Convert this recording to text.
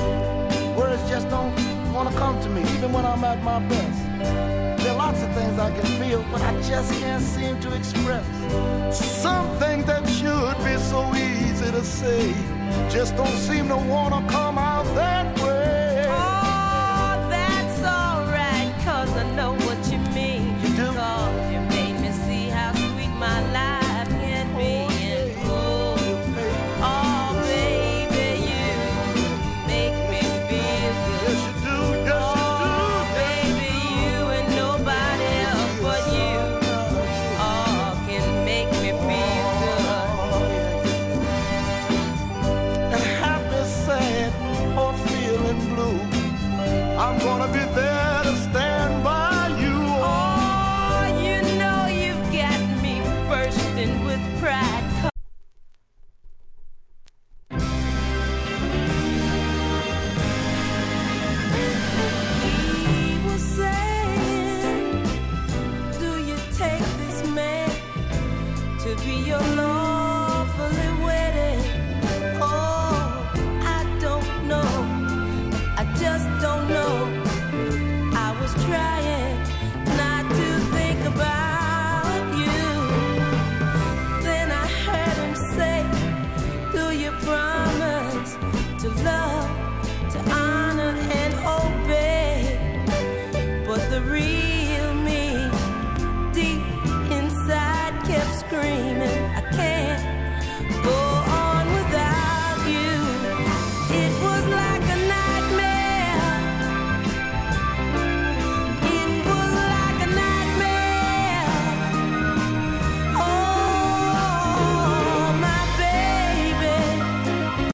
Words just don't want to come to me, even when I'm at my best. There are lots of things I can feel, but I just can't seem to express. Something that should be so easy to say just don't seem to want to come out that way. Oh, that's alright, 'cause I know what you mean. You do? 'Cause you made me see how sweet my life can be. And oh, baby, you make me feel good. Yes, you do. Yes, you do. Baby, you and nobody else but you, oh, can make me feel good. And happy, sad, or feeling blue, I'm gonna be there